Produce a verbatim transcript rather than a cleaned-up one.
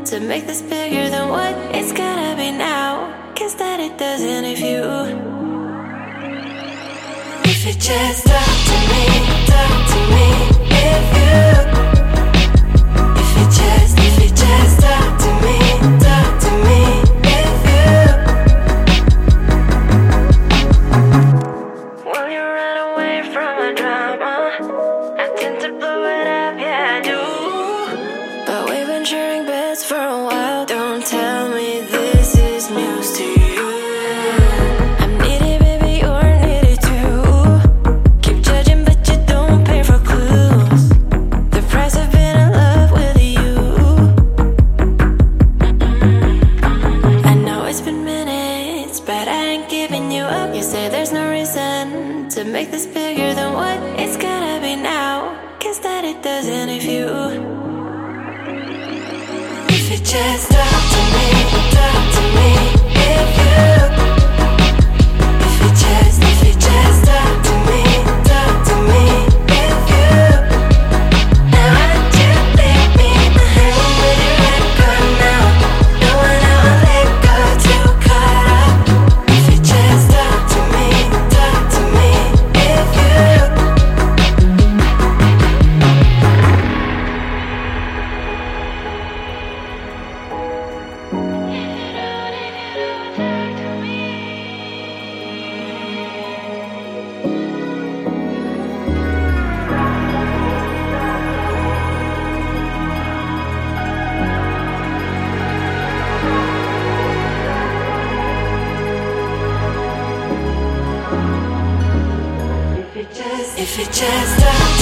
to make this bigger than what it's gotta be now. Guess that it doesn't if you If you just talk to me, talk to me. If you If you just, if you just talk to me, talk to me. If you Will you run away from my drama? I tend to blow it up, yeah I do. But we've been sharing beds for a while. Don't tell me this is news to you. I'm needy, baby, you're needy too. Keep judging, but you don't pay for clues. The price of being in love with you. I know it's been minutes, but I ain't giving you up. You say there's no reason to make this bigger than what it's gotta be now. Guess that it doesn't if you If you just talk to me, talk to me. If you If you just, if you just talk to me, talk to me. If you Now why'd you leave me behind with your record now? Knowing I won't let go, too caught up. If you just talk to me, talk to me. If you If you just talk